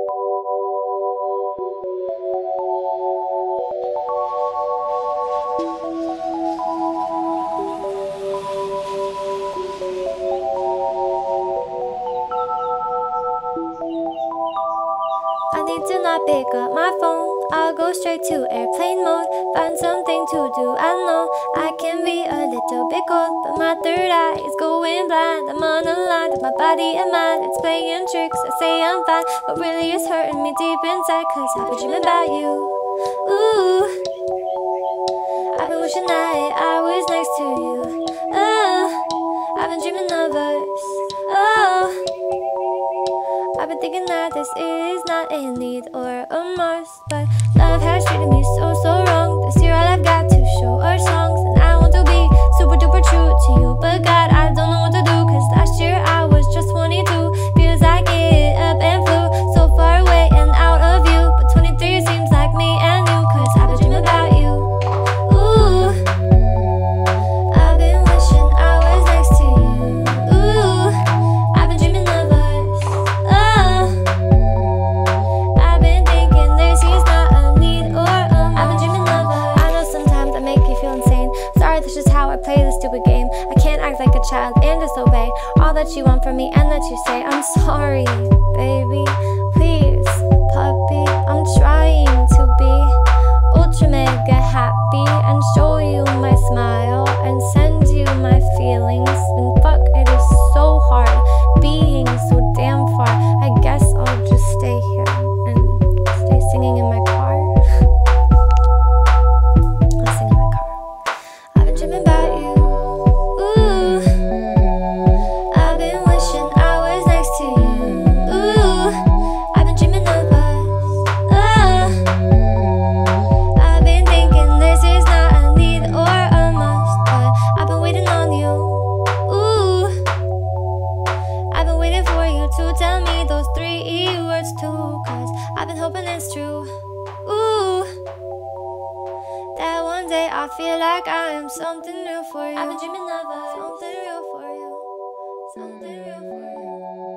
I need to not pick up my phone. I'll go straight to airplane mode. Find something to do. I know I can be a little bit cold, but my third eye is going blind. I'm on a line with my body and mind. It's playing tricks. I say I'm fine, but really it's hurting me deep inside. Cause I've been dreaming about you. Ooh, I've been wishing that I was next to you. Oh, I've been dreaming of us. Oh, I've been thinking that this is not a need or a must, but love has treated me so wrong. This year all I've got to show are songs, and I want to be super duper true to you, but God, I don't know what to do. Cause last year I was just 22. Feels like it up and flew so far away and out of view, but 23 seems like me and you. Cause I've been dreaming about you. Ooh, I've been wishing I was next to you. Ooh, I've been dreaming of us. Oh, I've been thinking this is not a need or a must. I've been dreaming of us. I know sometimes I make you feel insane. Sorry, that's just how I play this stupid game. I can't act like a child and disobey all that you want from me and that you say. I'm sorry, baby. Please, puppy. I'm trying to be ultra mega happy and show you my smile and send you my feelings. And fuck, it is so hard being so damn far. I guess I'll just stay here and stay singing in my car. I'll sing in my car. I've been dreaming about you. Ooh, I've been wishing I was next to you. Ooh, I've been dreaming of us. Oh, I've been thinking this is not a need or a must, but I've been waiting on you. Ooh, I've been waiting for you to tell me those 3 words too. Cause I've been hoping it's true. Ooh, that one day I feel like I am something real for you. I've been dreaming of us. Something real for you. Something real for you.